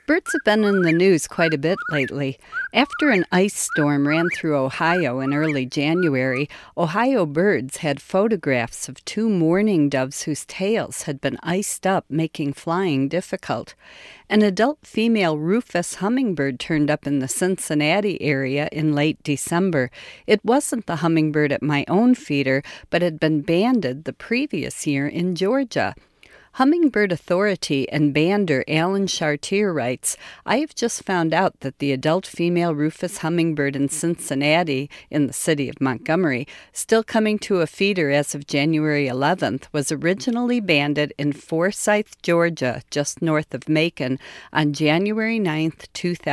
Birds have been in the news quite a bit lately. After an ice storm ran through Ohio in early January, Ohio birds had photographs of two mourning doves whose tails had been iced up, making flying difficult. An adult female rufous hummingbird turned up in the Cincinnati area in late December. It wasn't the hummingbird at my own feeder, but had been banded the previous year in Georgia. Hummingbird authority and bander Alan Chartier writes, "I have just found out that the adult female rufous hummingbird in Cincinnati, in the city of Montgomery, still coming to a feeder as of January 11th, was originally banded in Forsyth, Georgia, just north of Macon, on January 9th,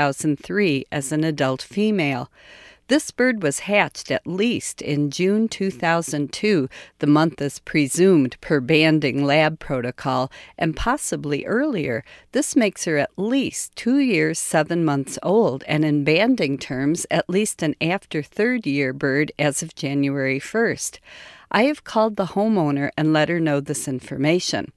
2003, as an adult female. This bird was hatched at least in June 2002, the month is presumed per banding lab protocol, and possibly earlier. This makes her at least 2 years, 7 months old, and in banding terms, at least an after third year bird as of January 1st. I have called the homeowner and let her know this information."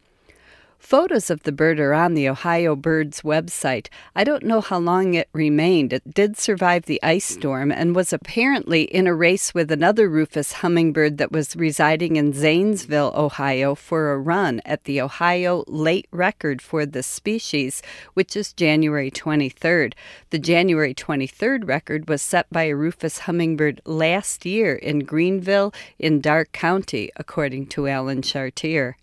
Photos of the bird are on the Ohio Birds website. I don't know how long it remained. It did survive the ice storm and was apparently in a race with another rufous hummingbird that was residing in Zanesville, Ohio, for a run at the Ohio late record for this species, which is January 23rd. The January 23rd record was set by a rufous hummingbird last year in Greenville in Darke County, according to Alan Chartier.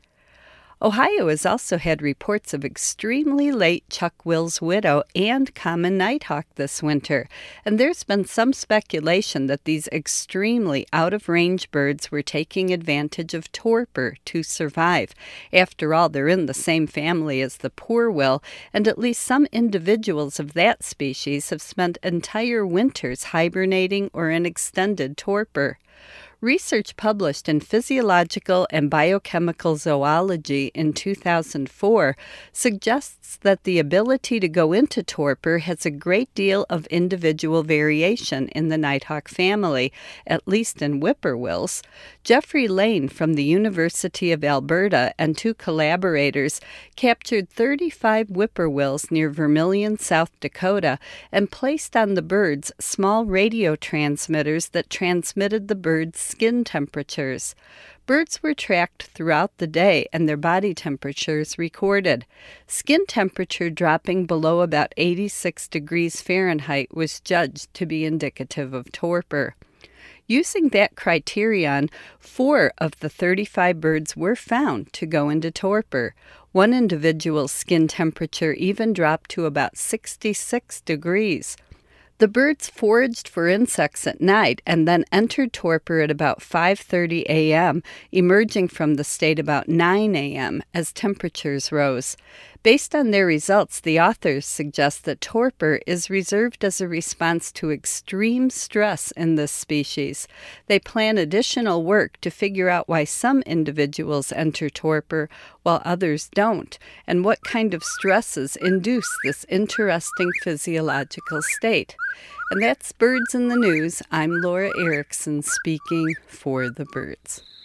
Ohio has also had reports of extremely late Chuck-Will's widow and common nighthawk this winter, and there's been some speculation that these extremely out-of-range birds were taking advantage of torpor to survive. After all, they're in the same family as the poorwill, and at least some individuals of that species have spent entire winters hibernating or in extended torpor. Research published in Physiological and Biochemical Zoology in 2004 suggests that the ability to go into torpor has a great deal of individual variation in the nighthawk family, at least in whippoorwills. Jeffrey Lane from the University of Alberta and two collaborators captured 35 whippoorwills near Vermilion, South Dakota, and placed on the birds small radio transmitters that transmitted the birds' skin temperatures. Birds were tracked throughout the day and their body temperatures recorded. Skin temperature dropping below about 86 degrees Fahrenheit was judged to be indicative of torpor. Using that criterion, 4 of the 35 birds were found to go into torpor. One individual's skin temperature even dropped to about 66 degrees. The birds foraged for insects at night and then entered torpor at about 5:30 a.m., emerging from the state about 9 a.m. as temperatures rose. Based on their results, the authors suggest that torpor is reserved as a response to extreme stress in this species. They plan additional work to figure out why some individuals enter torpor while others don't, and what kind of stresses induce this interesting physiological state. And that's Birds in the News. I'm Laura Erickson speaking for the birds.